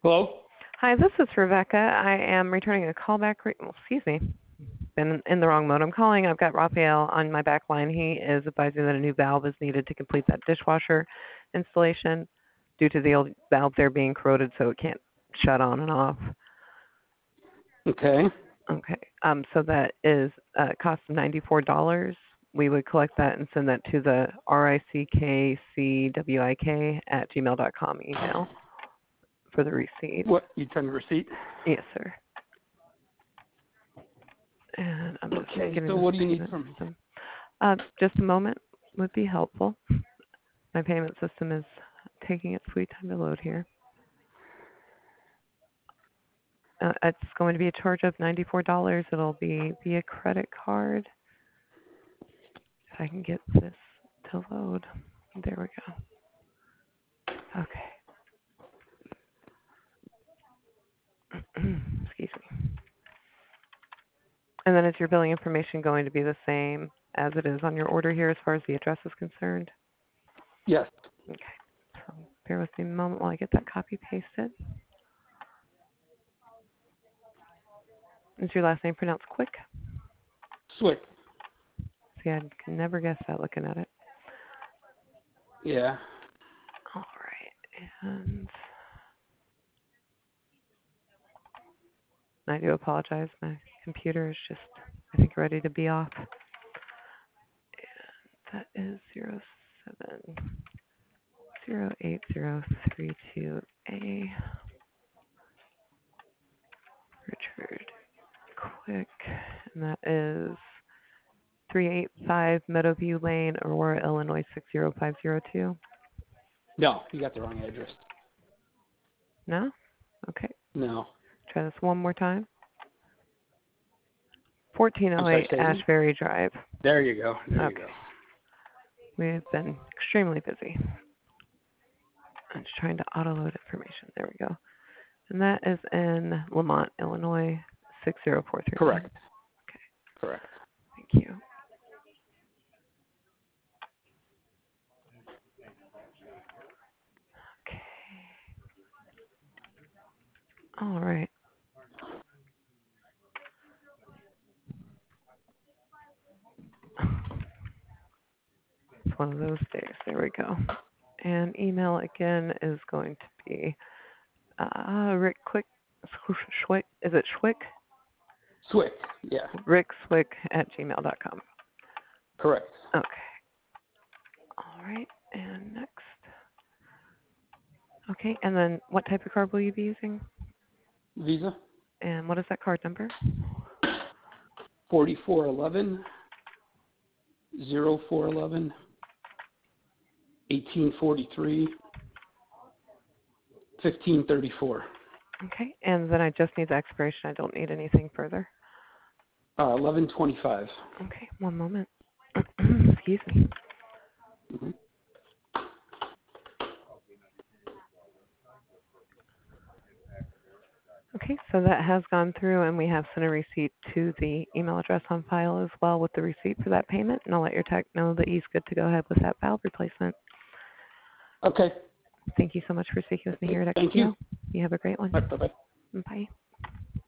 Hello? Hi, this is Rebecca. I am returning a call back. Excuse me. Been in the wrong mode. I'm calling. I've got Raphael on my back line. He is advising that a new valve is needed to complete that dishwasher installation due to the old valve there being corroded so it can't shut on and off. Okay. Okay. So that is cost of $94. We would collect that and send that to the rickcwik@gmail.com email for the receipt. What? You trying the receipt? Yes, sir. And I'm just Okay, getting so this what do you need payment from me? system. Just a moment would be helpful. My payment system is taking its sweet time to load here. It's going to be a charge of $94. It'll be via credit card. If I can get this to load. There we go. Okay. Excuse me. And then is your billing information going to be the same as it is on your order here as far as the address is concerned? Yes. Okay. So bear with me a moment while I get that copy pasted. Is your last name pronounced Quick? Swick. See, I can never guess that looking at it. Yeah. All right. And I do apologize. My computer is just, I think, ready to be off. And that is 070832A. Richard Quick. And that is 385 Meadowview Lane, Aurora, Illinois 60502. No, you got the wrong address. No? Okay. No. Try this one more time. I'm sorry, 1408 say it again? Ashbury Drive. There you go. There you Okay. go. We've been extremely busy. I'm just trying to auto-load information. There we go. And that is in Lamont, Illinois, 60439. Correct. Okay. Correct. Thank you. Okay. All right. It's one of those days. There we go. And email again is going to be Rick Quick Schwick. Is it Schwick? Swick. Yeah. rickswick@gmail.com. Correct. Okay. All right. And next. Okay. And then what type of card will you be using? Visa. And what is that card number? 4411 0411 1843 1534. Okay. And then I just need the expiration. I don't need anything further. 1125. Okay. One moment. Excuse me. Mm-hmm. Okay, so that has gone through, and we have sent a receipt to the email address on file as well with the receipt for that payment, and I'll let your tech know that he's good to go ahead with that valve replacement. Okay. Thank you so much for speaking with me here at Thank you. XPO. You have a great one. Bye-bye. Bye.